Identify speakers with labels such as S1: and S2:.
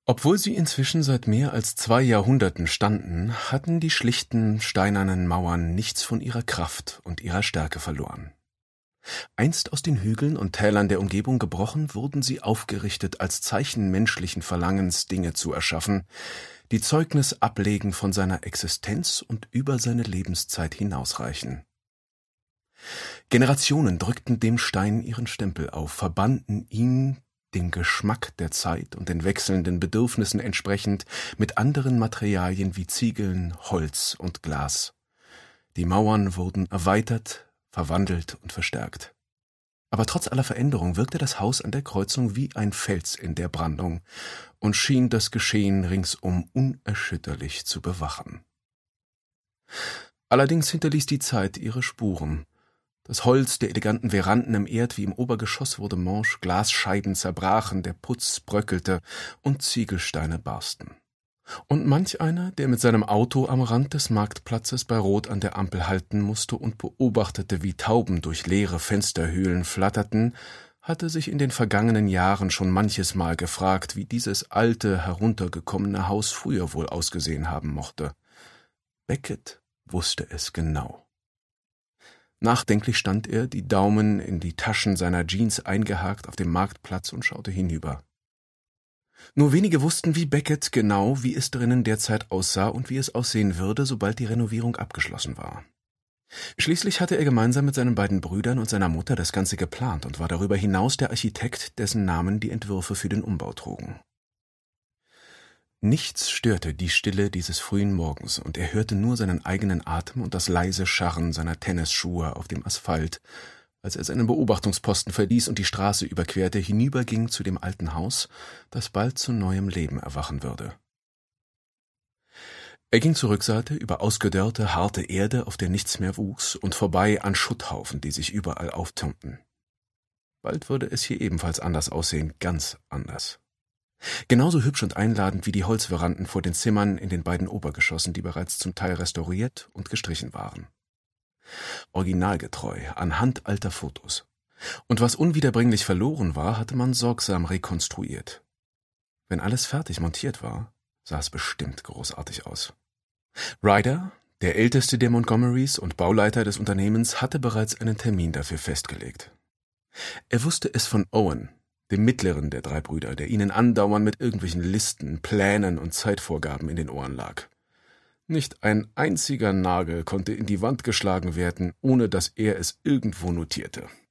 S1: Obwohl sie inzwischen seit mehr als 2 Jahrhunderten standen, hatten die schlichten, steinernen Mauern nichts von ihrer Kraft und ihrer Stärke verloren. Einst aus den Hügeln und Tälern der Umgebung gebrochen, wurden sie aufgerichtet als Zeichen menschlichen Verlangens, Dinge zu erschaffen, die Zeugnis ablegen von seiner Existenz und über seine Lebenszeit hinausreichen. Generationen drückten dem Stein ihren Stempel auf, verbanden ihn, dem Geschmack der Zeit und den wechselnden Bedürfnissen entsprechend, mit anderen Materialien wie Ziegeln, Holz und Glas. Die Mauern wurden erweitert, verwandelt und verstärkt. Aber trotz aller Veränderung wirkte das Haus an der Kreuzung wie ein Fels in der Brandung und schien das Geschehen ringsum unerschütterlich zu bewachen. Allerdings hinterließ die Zeit ihre Spuren. Das Holz der eleganten Veranden im Erd- wie im Obergeschoss wurde morsch, Glasscheiben zerbrachen, der Putz bröckelte und Ziegelsteine barsten. Und manch einer, der mit seinem Auto am Rand des Marktplatzes bei Rot an der Ampel halten musste und beobachtete, wie Tauben durch leere Fensterhöhlen flatterten, hatte sich in den vergangenen Jahren schon manches Mal gefragt, wie dieses alte, heruntergekommene Haus früher wohl ausgesehen haben mochte. Beckett wusste es genau. Nachdenklich stand er, die Daumen in die Taschen seiner Jeans eingehakt, auf dem Marktplatz und schaute hinüber. Nur wenige wussten wie Beckett genau, wie es drinnen derzeit aussah und wie es aussehen würde, sobald die Renovierung abgeschlossen war. Schließlich hatte er gemeinsam mit seinen beiden Brüdern und seiner Mutter das Ganze geplant und war darüber hinaus der Architekt, dessen Namen die Entwürfe für den Umbau trugen. Nichts störte die Stille dieses frühen Morgens, und er hörte nur seinen eigenen Atem und das leise Scharren seiner Tennisschuhe auf dem Asphalt, als er seinen Beobachtungsposten verließ und die Straße überquerte, hinüberging zu dem alten Haus, das bald zu neuem Leben erwachen würde. Er ging zur Rückseite über ausgedörrte, harte Erde, auf der nichts mehr wuchs, und vorbei an Schutthaufen, die sich überall auftürmten. Bald würde es hier ebenfalls anders aussehen, ganz anders. Genauso hübsch und einladend wie die Holzveranden vor den Zimmern in den beiden Obergeschossen, die bereits zum Teil restauriert und gestrichen waren. Originalgetreu, anhand alter Fotos. Und was unwiederbringlich verloren war, hatte man sorgsam rekonstruiert. Wenn alles fertig montiert war, sah es bestimmt großartig aus. Ryder, der älteste der Montgomerys und Bauleiter des Unternehmens, hatte bereits einen Termin dafür festgelegt. Er wusste es von Owen, dem mittleren der 3 Brüder, der ihnen andauernd mit irgendwelchen Listen, Plänen und Zeitvorgaben in den Ohren lag. Nicht ein einziger Nagel konnte in die Wand geschlagen werden, ohne dass er es irgendwo notierte.